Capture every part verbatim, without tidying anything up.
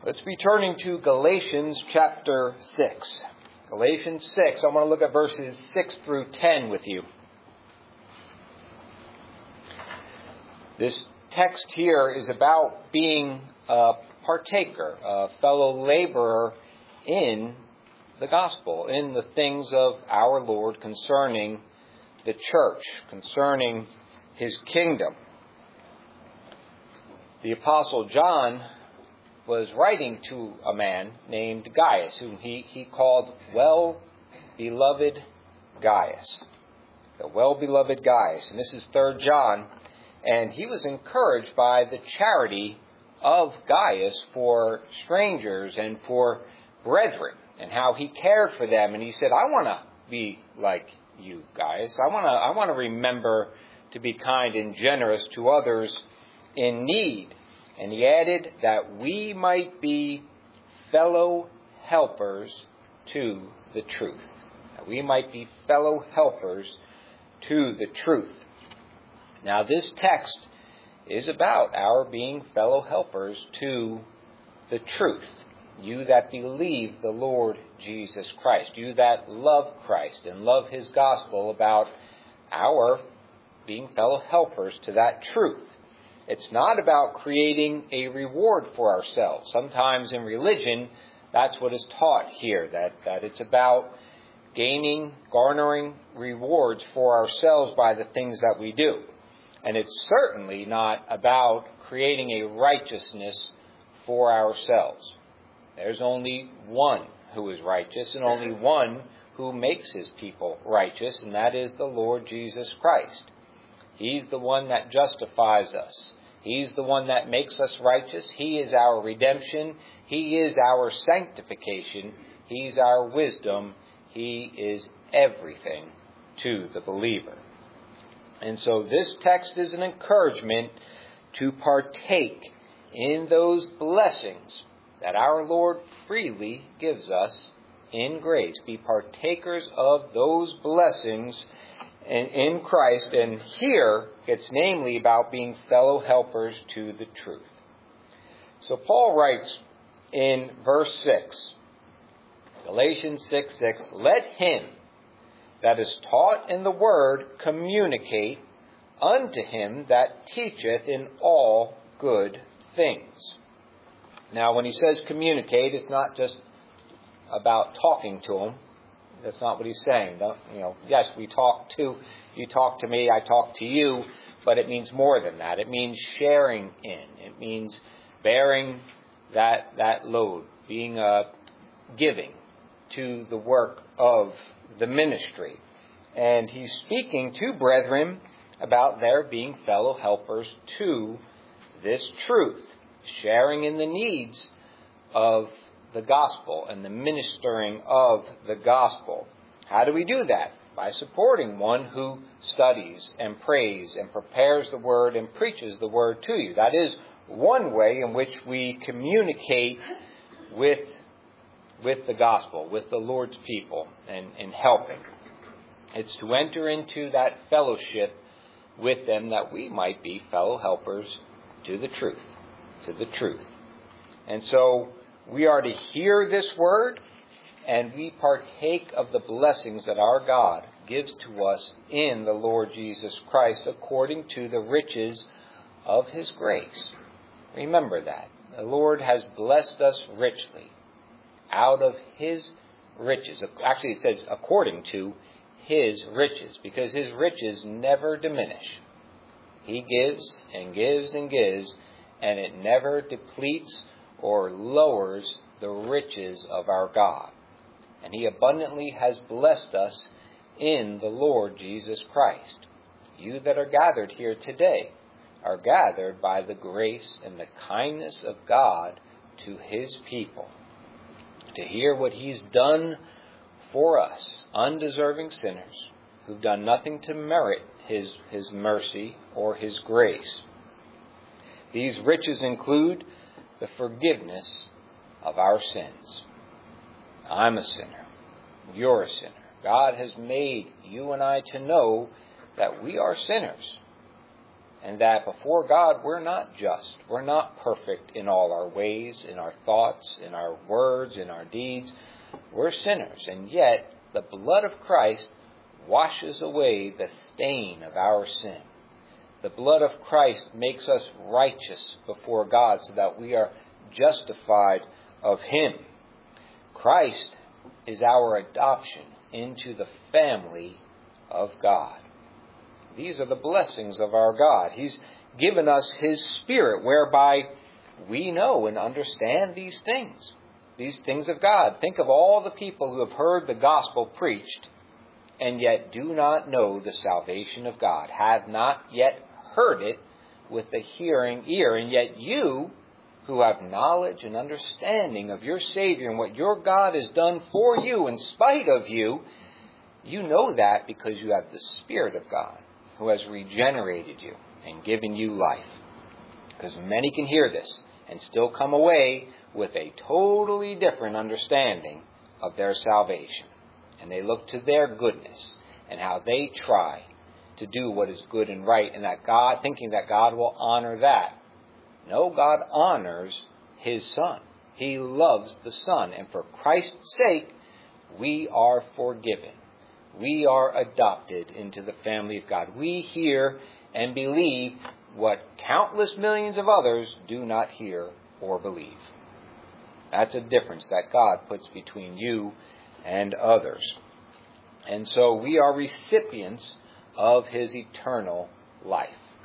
Let's be turning to Galatians chapter six. Galatians six, I want to look at verses six through ten with you. This text here is about being a partaker, a fellow laborer in the gospel, in the things of our Lord concerning the church, concerning His kingdom. The Apostle John was writing to a man named Gaius, whom he, he called well-beloved Gaius. The well-beloved Gaius. And this is Third John. And he was encouraged by the charity of Gaius for strangers and for brethren, and how he cared for them. And he said, I want to be like you, Gaius. I want to I want to remember to be kind and generous to others in need. And he added that we might be fellow helpers to the truth. That we might be fellow helpers to the truth. Now this text is about our being fellow helpers to the truth. You that believe the Lord Jesus Christ. You that love Christ and love His gospel, about our being fellow helpers to that truth. It's not about creating a reward for ourselves. Sometimes in religion, that's what is taught here, that, that it's about gaining, garnering rewards for ourselves by the things that we do. And it's certainly not about creating a righteousness for ourselves. There's only one who is righteous and only one who makes His people righteous, and that is the Lord Jesus Christ. He's the one that justifies us. He's the one that makes us righteous. He is our redemption. He is our sanctification. He's our wisdom. He is everything to the believer. And so this text is an encouragement to partake in those blessings that our Lord freely gives us in grace. Be partakers of those blessings in, in Christ. And here it's namely about being fellow helpers to the truth. So Paul writes in verse six, Galatians six six, let him that is taught in the word communicate unto him that teacheth in all good things. Now, when he says communicate, it's not just about talking to him. That's not what he's saying. Don't, you know, yes, we talk to, you talk to me, I talk to you, but it means more than that. It means sharing in. It means bearing that that load, being uh, giving to the work of the ministry. And he's speaking to brethren about their being fellow helpers to this truth, sharing in the needs of the gospel and the ministering of the gospel. How do we do that? By supporting one who studies and prays and prepares the word and preaches the word to you. That is one way in which we communicate with, with the gospel, with the Lord's people, and, and helping. It's to enter into that fellowship with them that we might be fellow helpers to the truth, to the truth. And so we are to hear this word, and we partake of the blessings that our God gives to us in the Lord Jesus Christ according to the riches of His grace. Remember that. The Lord has blessed us richly out of His riches. Actually, it says according to His riches, because His riches never diminish. He gives and gives and gives, and it never depletes or lowers the riches of our God. And He abundantly has blessed us in the Lord Jesus Christ. You that are gathered here today are gathered by the grace and the kindness of God to His people, to hear what He's done for us, undeserving sinners, who've done nothing to merit His, His mercy or His grace. These riches include the forgiveness of our sins. I'm a sinner. You're a sinner. God has made you and I to know that we are sinners. and that before God we're not just. We're not perfect in all our ways, in our thoughts, in our words, in our deeds. We're sinners, and yet the blood of Christ washes away the stain of our sin. The blood of Christ makes us righteous before God so that we are justified of Him. Christ is our adoption into the family of God. These are the blessings of our God. He's given us His Spirit whereby we know and understand these things, these things of God. Think of all the people who have heard the gospel preached and yet do not know the salvation of God, have not yet heard it with the hearing ear, and yet you who have knowledge and understanding of your Savior and what your God has done for you in spite of you, you know that because you have the Spirit of God who has regenerated you and given you life. Because many can hear this and still come away with a totally different understanding of their salvation. And they look to their goodness and how they try to do what is good and right, and that God, thinking that God will honor that. No, God honors His Son. He loves the Son, and for Christ's sake, we are forgiven. We are adopted into the family of God. We hear and believe what countless millions of others do not hear or believe. That's a difference that God puts between you and others. And so we are recipients of His eternal life.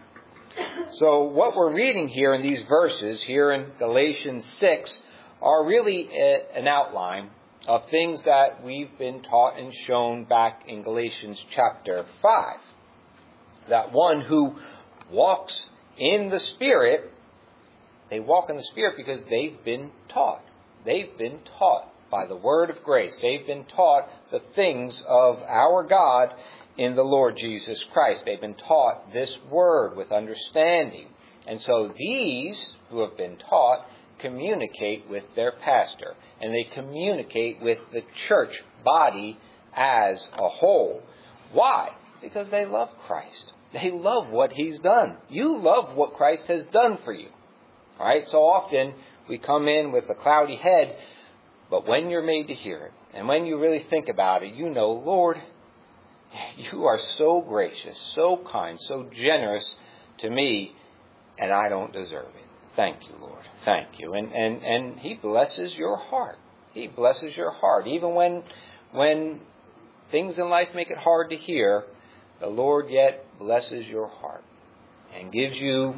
So what we're reading here in these verses, here in Galatians six, are really a, an outline of things that we've been taught and shown back in Galatians chapter five. That one who walks in the Spirit, they walk in the Spirit because they've been taught. They've been taught by the word of grace. They've been taught the things of our God in the Lord Jesus Christ. They've been taught this word with understanding. And so these who have been taught communicate with their pastor, and they communicate with the church body as a whole. Why? Because they love Christ. They love what He's done. You love what Christ has done for you. All right? So often we come in with a cloudy head, but when you're made to hear it, and when you really think about it, you know, Lord, you are so gracious, so kind, so generous to me, and I don't deserve it. Thank you, Lord. Thank you. And and, and He blesses your heart. He blesses your heart. Even when when things in life make it hard to hear, the Lord yet blesses your heart and gives you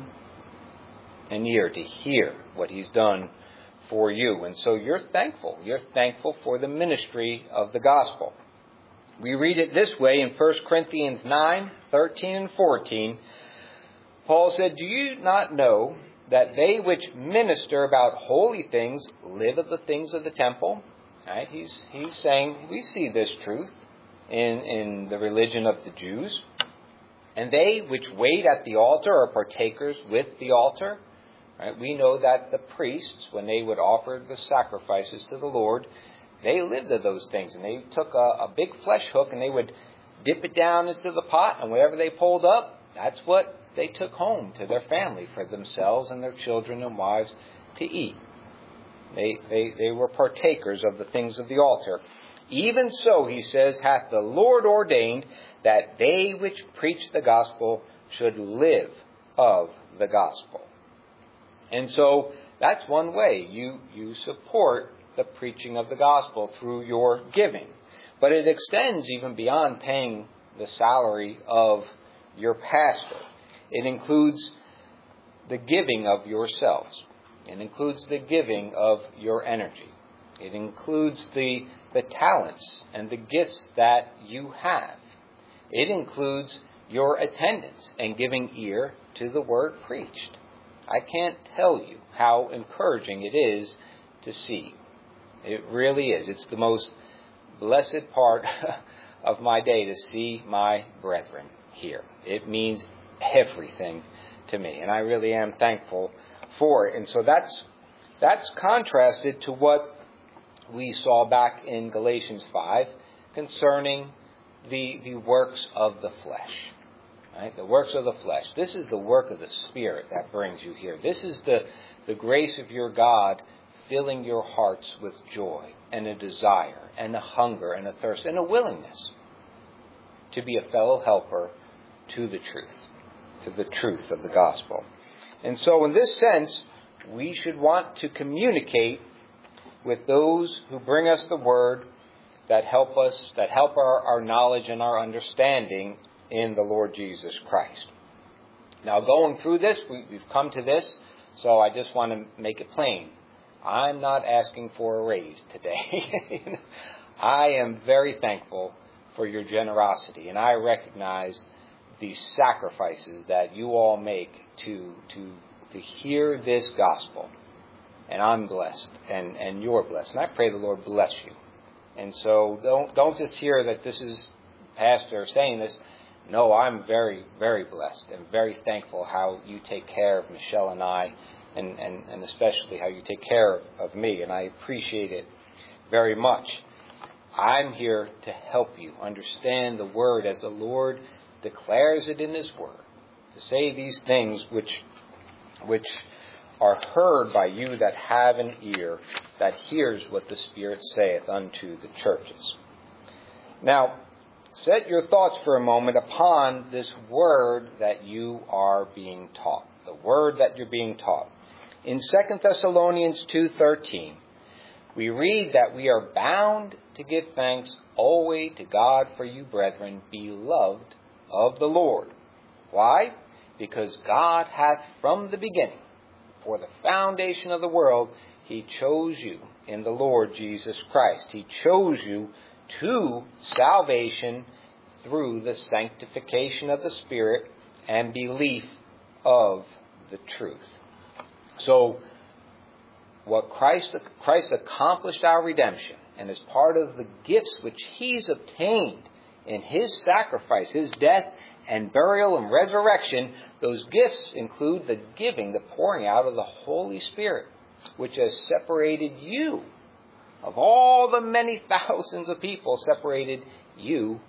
an ear to hear what He's done for you. And so you're thankful. You're thankful for the ministry of the gospel. We read it this way in First Corinthians nine, thirteen and fourteen. Paul said, "Do you not know that they which minister about holy things live of the things of the temple?" Right? He's he's saying we see this truth in, in the religion of the Jews. "And they which wait at the altar are partakers with the altar." Right? We know that the priests, when they would offer the sacrifices to the Lord, they lived of those things, and they took a, a big flesh hook and they would dip it down into the pot, and whatever they pulled up, that's what they took home to their family for themselves and their children and wives to eat. They, they, they were partakers of the things of the altar. "Even so," he says, "hath the Lord ordained that they which preach the gospel should live of the gospel." And so that's one way you, you support the preaching of the gospel through your giving. But it extends even beyond paying the salary of your pastor. It includes the giving of yourselves. It includes the giving of your energy. It includes the, the talents and the gifts that you have. It includes your attendance and giving ear to the word preached. I can't tell you how encouraging it is to see. It really is. It's the most blessed part of my day to see my brethren here. It means everything to me, and I really am thankful for it. And so that's that's contrasted to what we saw back in Galatians five concerning the the works of the flesh. Right? The works of the flesh. This is the work of the Spirit that brings you here. This is the, the grace of your God filling your hearts with joy and a desire and a hunger and a thirst and a willingness to be a fellow helper to the truth, to the truth of the gospel. And so in this sense, we should want to communicate with those who bring us the word that help us, that help our, our knowledge and our understanding in the Lord Jesus Christ. Now, going through this, we, we've come to this, so I just want to make it plain. I'm not asking for a raise today. I am very thankful for your generosity, and I recognize the sacrifices that you all make to to to hear this gospel. And I'm blessed, and, and you're blessed. And I pray the Lord bless you. And so don't don't just hear that this is pastor saying this. No, I'm very, very blessed and very thankful how you take care of Michelle and I, and, and, and especially how you take care of me. And I appreciate it very much. I'm here to help you understand the word as the Lord declares it in his word. To say these things which which are heard by you that have an ear, that hears what the Spirit saith unto the churches. Now, set your thoughts for a moment upon this word that you are being taught. The word that you're being taught. In Second Thessalonians two thirteen, we read that we are bound to give thanks always to God for you, brethren, beloved of the Lord. Why? Because God hath from the beginning, for the foundation of the world, he chose you in the Lord Jesus Christ. He chose you to salvation through the sanctification of the Spirit and belief of the truth. So, what Christ, Christ accomplished our redemption, and as part of the gifts which he's obtained in his sacrifice, his death and burial and resurrection, those gifts include the giving, the pouring out of the Holy Spirit, which has separated you, of all the many thousands of people, separated you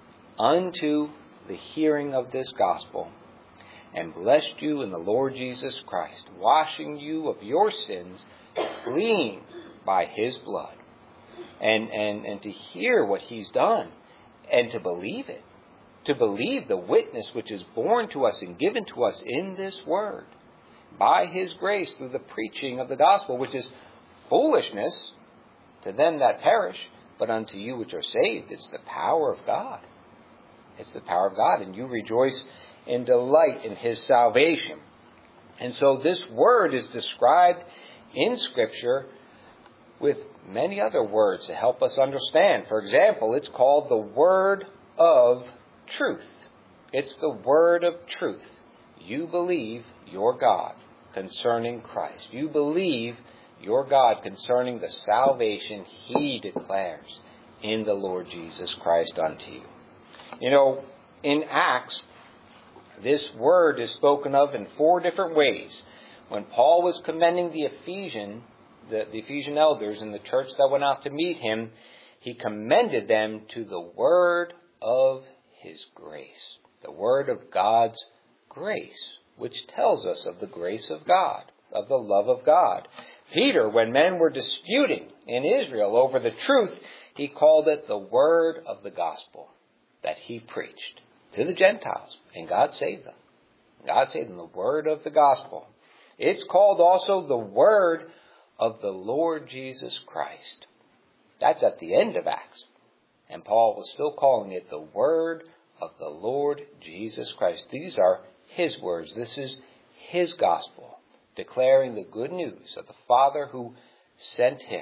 unto the hearing of this gospel, and blessed you in the Lord Jesus Christ, washing you of your sins clean by his blood. And, and, and to hear what he's done, and to believe it. To believe the witness which is borne to us and given to us in this word, by his grace through the preaching of the gospel, which is foolishness to them that perish, but unto you which are saved, it's the power of God. It's the power of God, and you rejoice in delight in his salvation. And so this word is described in Scripture with many other words to help us understand. For example, it's called the word of truth. It's the word of truth. You believe your God concerning Christ. You believe your God concerning the salvation he declares in the Lord Jesus Christ unto you. You know, in Acts, this word is spoken of in four different ways. When Paul was commending the Ephesian, the, the Ephesian elders in the church that went out to meet him, he commended them to the word of his grace. The word of God's grace, which tells us of the grace of God, of the love of God. Peter, when men were disputing in Israel over the truth, he called it the word of the gospel that he preached to the Gentiles, and God saved them. God saved them, the word of the gospel. It's called also the word of the Lord Jesus Christ. That's at the end of Acts. And Paul was still calling it the word of the Lord Jesus Christ. These are his words. This is his gospel, declaring the good news of the Father who sent him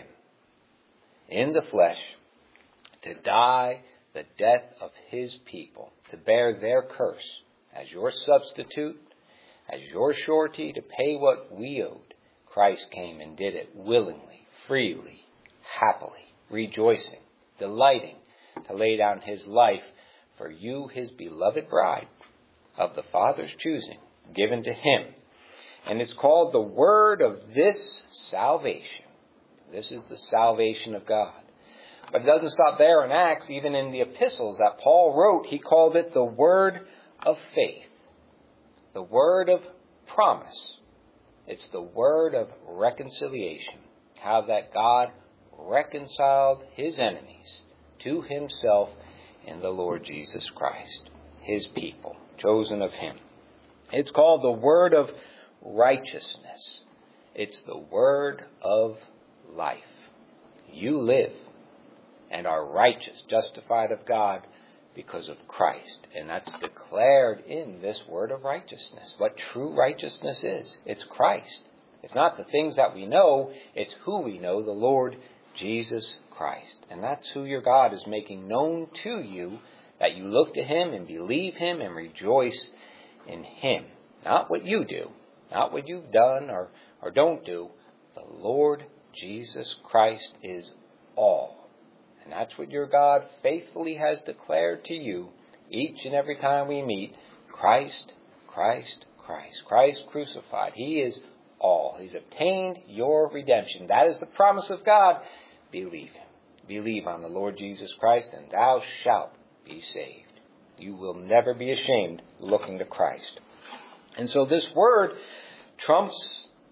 in the flesh to die the death of his people, to bear their curse as your substitute, as your surety to pay what we owed. Christ came and did it willingly, freely, happily, rejoicing, delighting to lay down his life for you, his beloved bride of the Father's choosing, given to him. And it's called the word of this salvation. This is the salvation of God. But it doesn't stop there in Acts. Even in the epistles that Paul wrote, he called it the word of faith, the word of promise. It's the word of reconciliation. How that God reconciled his enemies to himself in the Lord Jesus Christ, his people, chosen of him. It's called the word of righteousness. It's the word of life. You live and are righteous, justified of God because of Christ. And that's declared in this word of righteousness. What true righteousness is. It's Christ. It's not the things that we know. It's who we know, the Lord Jesus Christ. And that's who your God is making known to you, that you look to him and believe him and rejoice in him. Not what you do, not what you've done or, or don't do. The Lord Jesus Christ is all. And that's what your God faithfully has declared to you each and every time we meet. Christ, Christ, Christ. Christ crucified. He is all. He's obtained your redemption. That is the promise of God. Believe him. Believe on the Lord Jesus Christ, and thou shalt be saved. You will never be ashamed looking to Christ. And so this word trumps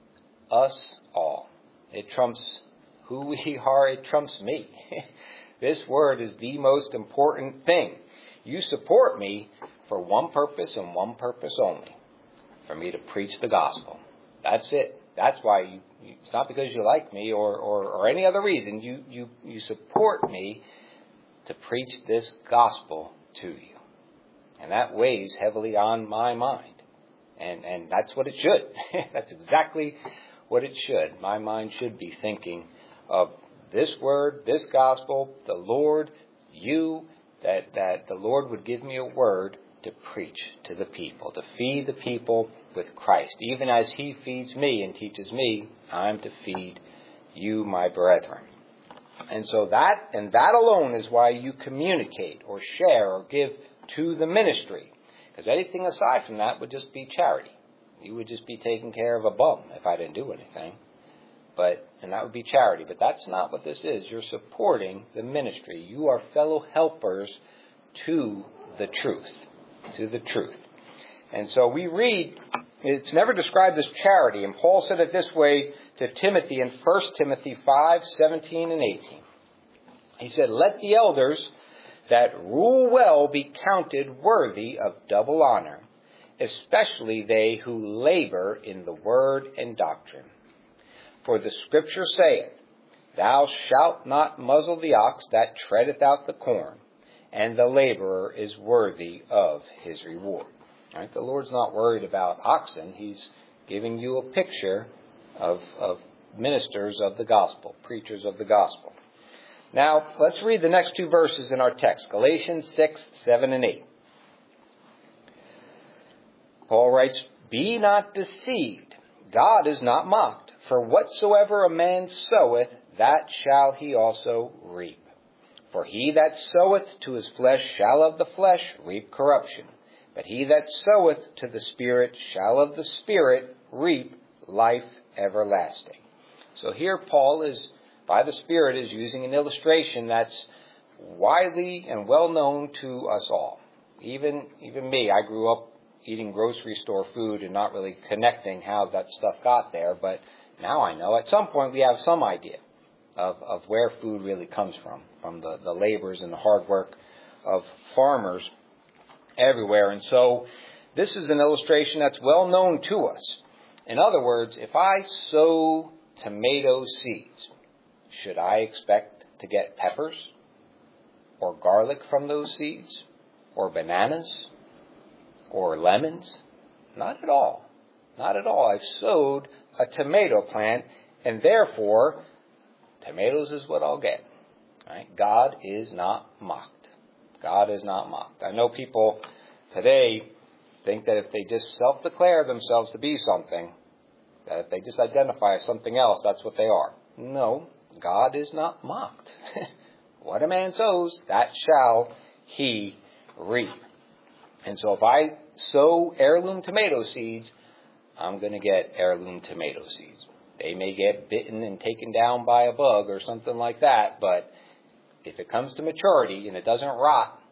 us all. It trumps who we are. It trumps me. This word is the most important thing. You support me for one purpose and one purpose only. For me to preach the gospel. That's it. That's why you, you it's not because you like me or, or, or any other reason. You, you, you support me to preach this gospel to you. And that weighs heavily on my mind. And, and that's what it should. That's exactly what it should. My mind should be thinking of this word, this gospel, the Lord, you, that, that the Lord would give me a word to preach to the people, to feed the people with Christ. Even as he feeds me and teaches me, I'm to feed you, my brethren. And so that, and that alone is why you communicate or share or give to the ministry. Because anything aside from that would just be charity. You would just be taking care of a bum if I didn't do anything. But, and that would be charity. But that's not what this is. You're supporting the ministry. You are fellow helpers to the truth. To the truth. And so we read, it's never described as charity. And Paul said it this way to Timothy in First Timothy five, seventeen and eighteen. He said, let the elders that rule well be counted worthy of double honor, especially they who labor in the word and doctrine. For the scripture saith, thou shalt not muzzle the ox that treadeth out the corn, and the laborer is worthy of his reward. Right? The Lord's not worried about oxen. He's giving you a picture of, of ministers of the gospel, preachers of the gospel. Now, let's read the next two verses in our text, Galatians six, seven, and eight. Paul writes, be not deceived. God is not mocked. For whatsoever a man soweth, that shall he also reap. For he that soweth to his flesh shall of the flesh reap corruption. But he that soweth to the Spirit shall of the Spirit reap life everlasting. So here Paul is, by the Spirit, is using an illustration that's widely and well known to us all. Even, even me, I grew up eating grocery store food and not really connecting how that stuff got there, but now I know. At some point we have some idea of, of where food really comes from, from the, the labors and the hard work of farmers everywhere. And so this is an illustration that's well known to us. In other words, if I sow tomato seeds, should I expect to get peppers or garlic from those seeds or bananas or lemons? Not at all. Not at all. I've sowed a tomato plant, and therefore, tomatoes is what I'll get. Right? God is not mocked. God is not mocked. I know people today think that if they just self-declare themselves to be something, that if they just identify as something else, that's what they are. No, God is not mocked. What a man sows, that shall he reap. And so if I sow heirloom tomato seeds, I'm going to get heirloom tomato seeds. They may get bitten and taken down by a bug or something like that, but if it comes to maturity and it doesn't rot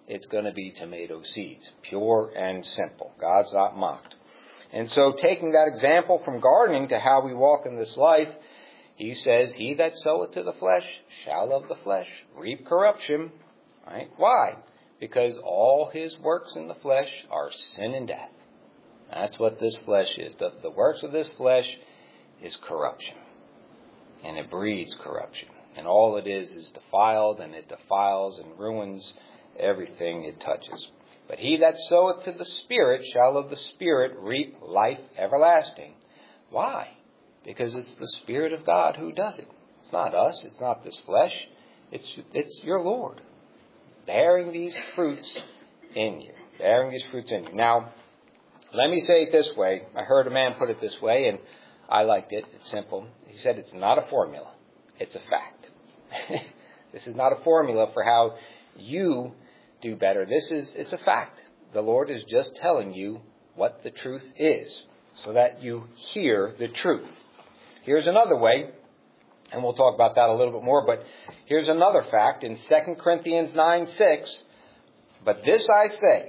it's going to be tomato seeds, pure and simple. God's not mocked. And so taking that example from gardening to how we walk in this life, he says, he that soweth to the flesh shall of the flesh reap corruption. Right? Why? Because all his works in the flesh are sin and death. That's what this flesh is. The, the works of this flesh is corruption. And it breeds corruption. And all it is is defiled, and it defiles and ruins everything it touches. But he that soweth to the Spirit shall of the Spirit reap life everlasting. Why? Because it's the Spirit of God who does it. It's not us. It's not this flesh. It's, it's your Lord bearing these fruits in you. Bearing these fruits in you. Now, let me say it this way. I heard a man put it this way, and I liked it. It's simple. He said it's not a formula. It's a fact. This is not a formula for how you do better. This is, it's a fact. The Lord is just telling you what the truth is so that you hear the truth. Here's another way, and we'll talk about that a little bit more, but here's another fact in Second Corinthians nine six. But this I say,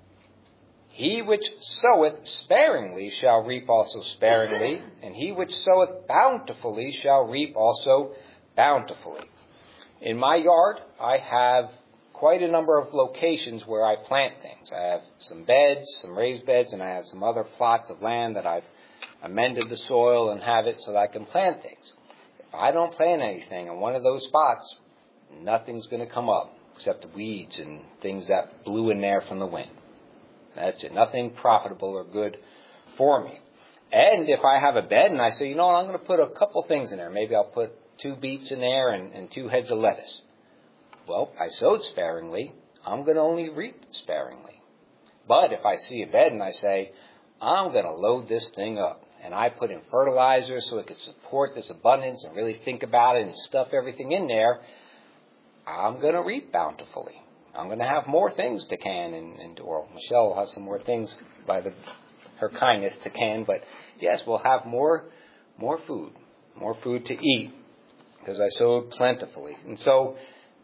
he which soweth sparingly shall reap also sparingly, and he which soweth bountifully shall reap also bountifully. In my yard, I have quite a number of locations where I plant things. I have some beds, some raised beds, and I have some other plots of land that I've amended the soil and have it so that I can plant things. If I don't plant anything in one of those spots, nothing's going to come up except weeds and things that blew in there from the wind. That's it. Nothing profitable or good for me. And if I have a bed and I say, you know what, I'm going to put a couple things in there. Maybe I'll put two beets in there and, and two heads of lettuce. Well, I sowed sparingly. I'm going to only reap sparingly. But if I see a bed and I say, I'm going to load this thing up, and I put in fertilizer so it could support this abundance and really think about it and stuff everything in there, I'm going to reap bountifully. I'm going to have more things to can, and, and or Michelle will have some more things by the, her kindness to can. But yes, we'll have more, more food, more food to eat because I sowed plentifully. And so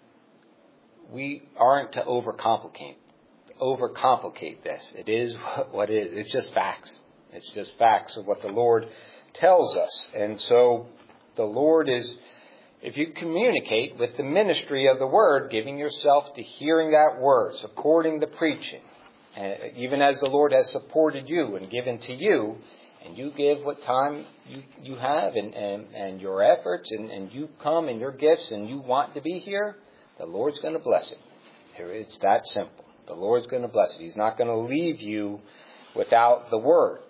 we aren't to overcomplicate, overcomplicate this. It is what it is. It's just facts. It's just facts of what the Lord tells us. And so the Lord is, if you communicate with the ministry of the Word, giving yourself to hearing that Word, supporting the preaching, and even as the Lord has supported you and given to you, and you give what time you, you have and, and, and your efforts, and, and you come and your gifts, and you want to be here, the Lord's going to bless it. It's that simple. The Lord's going to bless it. He's not going to leave you without the Word.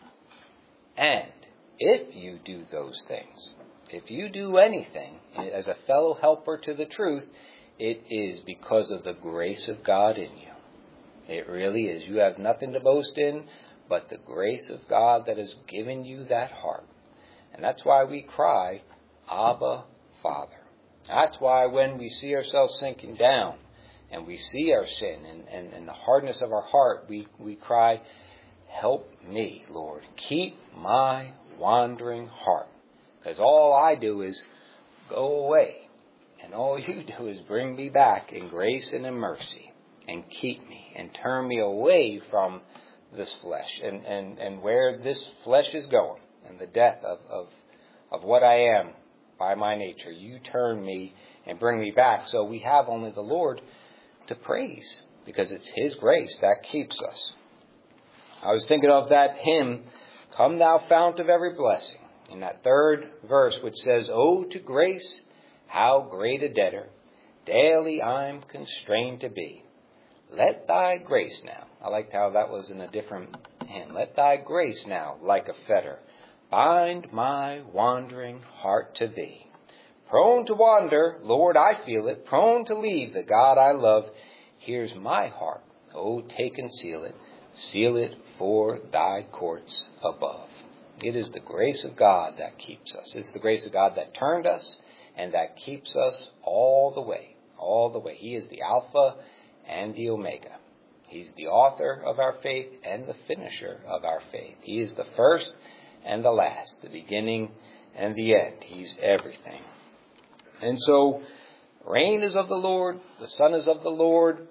And if you do those things, if you do anything as a fellow helper to the truth, it is because of the grace of God in you. It really is. You have nothing to boast in but the grace of God that has given you that heart. And that's why we cry, Abba, Father. That's why when we see ourselves sinking down and we see our sin and, and, and the hardness of our heart, we, we cry, help me, Lord. Keep my wandering heart. Because all I do is go away. And all you do is bring me back in grace and in mercy. And keep me. And turn me away from this flesh. And, and, and where this flesh is going. And the death of, of, of what I am by my nature. You turn me and bring me back. So we have only the Lord to praise. Because it's His grace that keeps us. I was thinking of that hymn, Come Thou Fount of Every Blessing. In that third verse which says, Oh, to grace, how great a debtor, daily I'm constrained to be. Let Thy grace now, I liked how that was in a different hymn, let Thy grace now, like a fetter, bind my wandering heart to Thee. Prone to wander, Lord, I feel it, prone to leave the God I love. Here's my heart, oh, take and seal it, seal it for Thy courts above. It is the grace of God that keeps us. It's the grace of God that turned us and that keeps us all the way, all the way. He is the Alpha and the Omega. He's the author of our faith and the finisher of our faith. He is the first and the last, the beginning and the end. He's everything. And so, rain is of the Lord, the sun is of the Lord,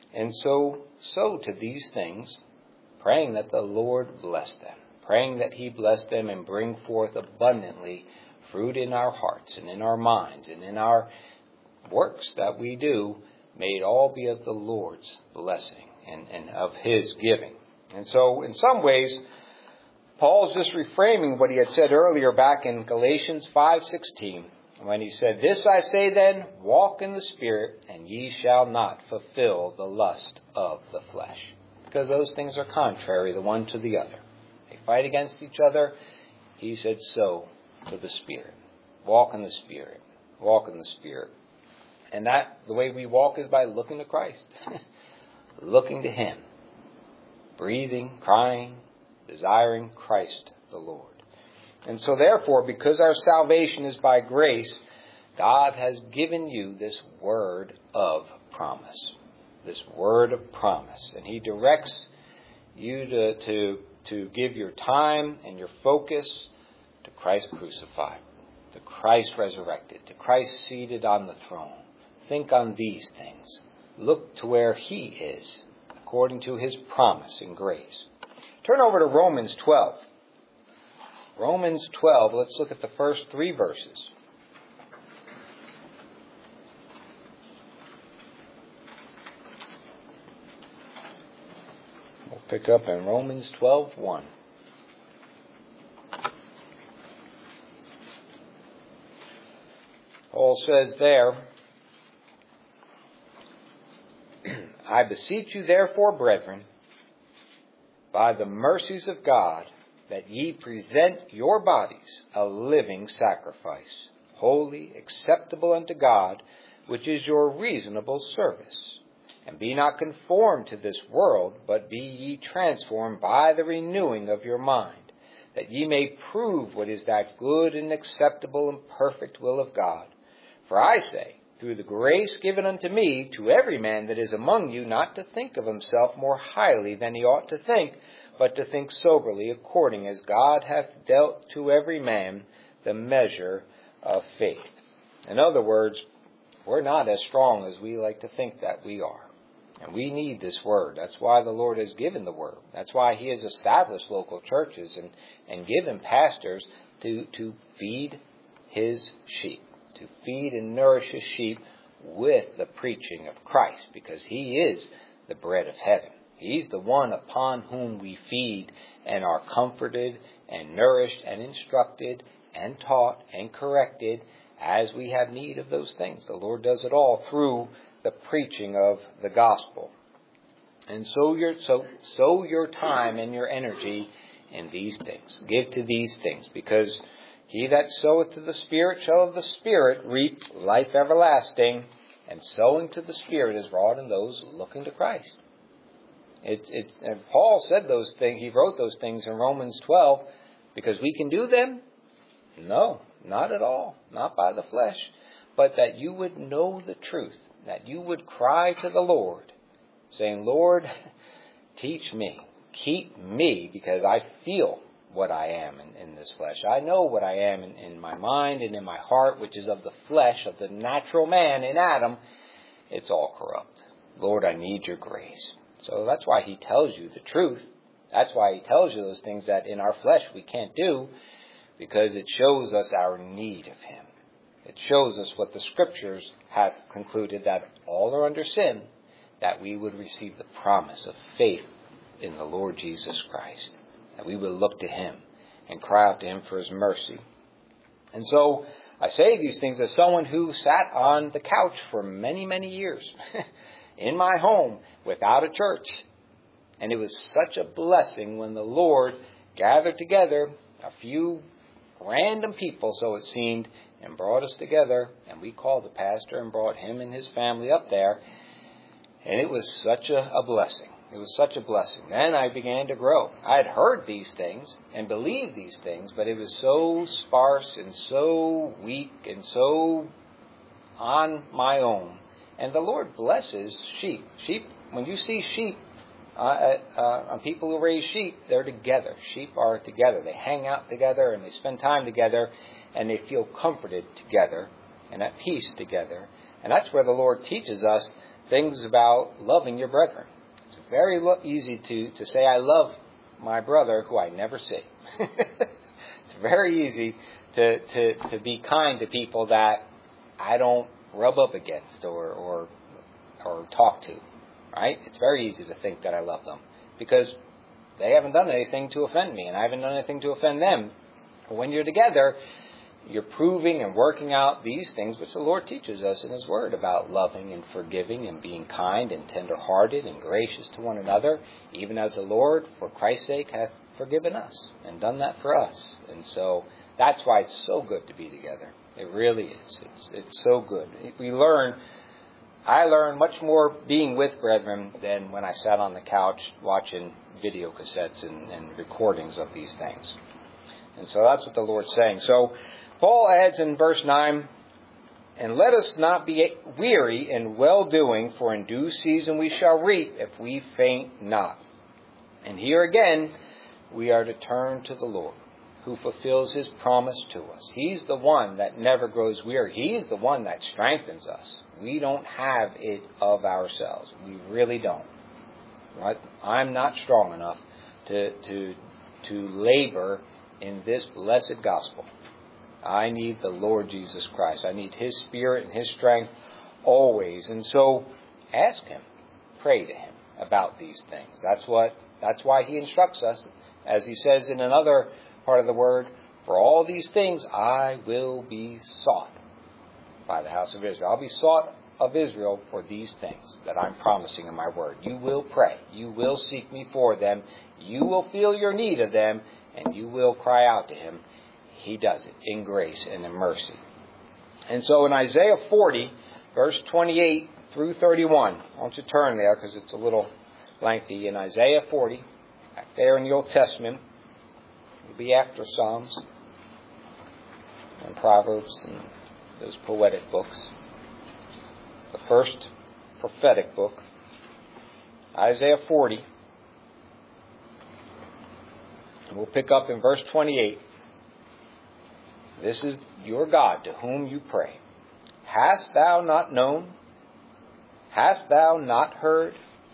And so, so to these things, praying that the Lord bless them, praying that he bless them and bring forth abundantly fruit in our hearts and in our minds and in our works that we do, may it all be of the Lord's blessing and, and of his giving. And so, in some ways, Paul's just reframing what he had said earlier back in Galatians five sixteen, when he said, "This I say then, walk in the Spirit, and ye shall not fulfill the lust of the flesh." Because those things are contrary the one to the other. They fight against each other. He said, so to the Spirit. Walk in the Spirit. Walk in the Spirit. And that, the way we walk is by looking to Christ. Looking to him. Breathing, crying, desiring Christ the Lord. And so therefore, because our salvation is by grace, God has given you this word of promise. This word of promise. And he directs you to, to, to give your time and your focus to Christ crucified, to Christ resurrected, to Christ seated on the throne. Think on these things. Look to where he is, according to his promise and grace. Turn over to Romans twelve. Romans twelve, let's look at the first three verses. We'll pick up in Romans twelve one. Paul says there, "I beseech you therefore, brethren, by the mercies of God, that ye present your bodies a living sacrifice, holy, acceptable unto God, which is your reasonable service. And be not conformed to this world, but be ye transformed by the renewing of your mind, that ye may prove what is that good and acceptable and perfect will of God. For I say, through the grace given unto me, to every man that is among you, not to think of himself more highly than he ought to think, but to think soberly, according as God hath dealt to every man the measure of faith." In other words, we're not as strong as we like to think that we are. And we need this word. That's why the Lord has given the word. That's why he has established local churches and, and given pastors to, to feed his sheep, to feed and nourish his sheep with the preaching of Christ, because he is the bread of heaven. He's the one upon whom we feed and are comforted and nourished and instructed and taught and corrected as we have need of those things. The Lord does it all through the preaching of the gospel. And so your, so, sow your time and your energy in these things. Give to these things, because he that soweth to the Spirit shall of the Spirit reap life everlasting, and sowing to the Spirit is wrought in those looking to Christ. It, it, and Paul said those things, he wrote those things in Romans twelve, because we can do them? No, not at all, not by the flesh, but that you would know the truth, that you would cry to the Lord, saying, "Lord, teach me, keep me, because I feel what I am in, in this flesh. I know what I am in, in my mind and in my heart, which is of the flesh, of the natural man in Adam. It's all corrupt. Lord, I need your grace." So that's why he tells you the truth. That's why he tells you those things that in our flesh we can't do, because it shows us our need of him. It shows us what the Scriptures have concluded, that all are under sin, that we would receive the promise of faith in the Lord Jesus Christ, that we would look to him and cry out to him for his mercy. And so I say these things as someone who sat on the couch for many, many years in my home without a church. And it was such a blessing when the Lord gathered together a few random people, so it seemed, and brought us together. And we called the pastor and brought him and his family up there. And it was such a, a blessing. It was such a blessing. Then I began to grow. I had heard these things and believed these things, but it was so sparse and so weak and so on my own. And the Lord blesses sheep. Sheep, when you see sheep, uh, uh, people who raise sheep, they're together. Sheep are together. They hang out together and they spend time together and they feel comforted together and at peace together. And that's where the Lord teaches us things about loving your brethren. It's very lo- easy to, to say I love my brother who I never see. It's very easy to, to, to be kind to people that I don't rub up against or, or or talk to. Right? It's very easy to think that I love them because they haven't done anything to offend me and I haven't done anything to offend them. But when you're together, you're proving and working out these things which the Lord teaches us in His Word about loving and forgiving and being kind and tender-hearted and gracious to one another, even as the Lord, for Christ's sake, hath forgiven us and done that for us. And so that's why it's so good to be together. It really is. It's it's so good. We learn, I learn much more being with brethren than when I sat on the couch watching video cassettes and, and recordings of these things. And so that's what the Lord's saying. So Paul adds in verse nine, and let us not be weary in well-doing, for in due season we shall reap if we faint not. And here again, we are to turn to the Lord, who fulfills His promise to us. He's the one that never grows weary. He's the one that strengthens us. We don't have it of ourselves. We really don't. Right? I'm not strong enough to, to, to labor in this blessed gospel. I need the Lord Jesus Christ. I need His Spirit and His strength always. And so ask Him, pray to Him about these things. That's what. That's why He instructs us, as He says in another part of the Word, for all these things I will be sought by the house of Israel. I'll be sought of Israel for these things that I'm promising in my Word. You will pray. You will seek me for them. You will feel your need of them, and you will cry out to Him. He does it in grace and in mercy. And so in Isaiah forty, verse twenty-eight through thirty-one, I want you to turn there because it's a little lengthy. In Isaiah forty, back there in the Old Testament, it'll be after Psalms and Proverbs and those poetic books. The first prophetic book, Isaiah forty. And we'll pick up in verse twenty-eight. This is your God to whom you pray. Hast thou not known? Hast thou not heard?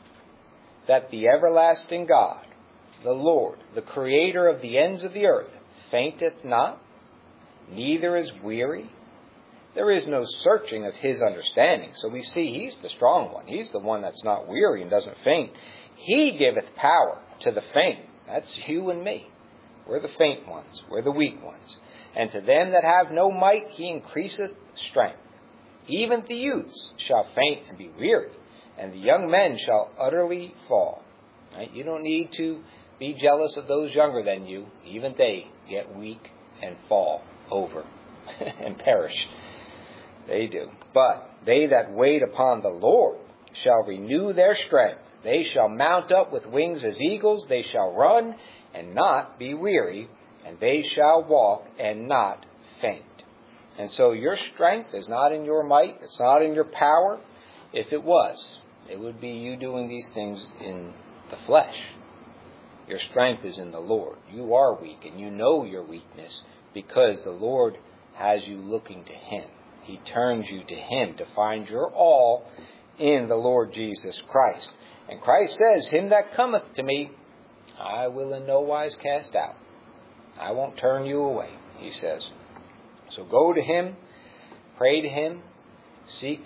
That the everlasting God, the Lord, the Creator of the ends of the earth, fainteth not, neither is weary. There is no searching of His understanding. So we see He's the strong one. He's the one that's not weary and doesn't faint. He giveth power to the faint. That's you and me. We're the faint ones. We're the weak ones. And to them that have no might, He increaseth strength. Even the youths shall faint and be weary, and the young men shall utterly fall. Right? You don't need to be jealous of those younger than you. Even they get weak and fall over and perish. They do. But they that wait upon the Lord shall renew their strength. They shall mount up with wings as eagles. They shall run and not be weary. And they shall walk and not faint. And so your strength is not in your might. It's not in your power. If it was, it would be you doing these things in the flesh. Your strength is in the Lord. You are weak and you know your weakness because the Lord has you looking to Him. He turns you to Him to find your all in the Lord Jesus Christ. And Christ says, Him that cometh to me, I will in no wise cast out. I won't turn you away, He says. So go to Him, pray to Him, seek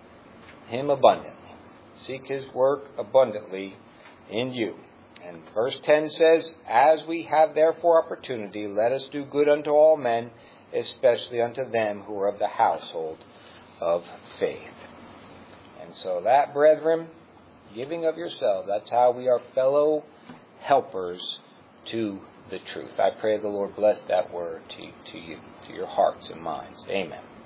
Him abundantly. Seek His work abundantly in you. And verse ten says, As we have therefore opportunity, let us do good unto all men, especially unto them who are of the household of faith. And so that, brethren, giving of yourselves, that's how we are fellow helpers to the truth. I pray the Lord bless that word to, to you, to your hearts and minds. Amen.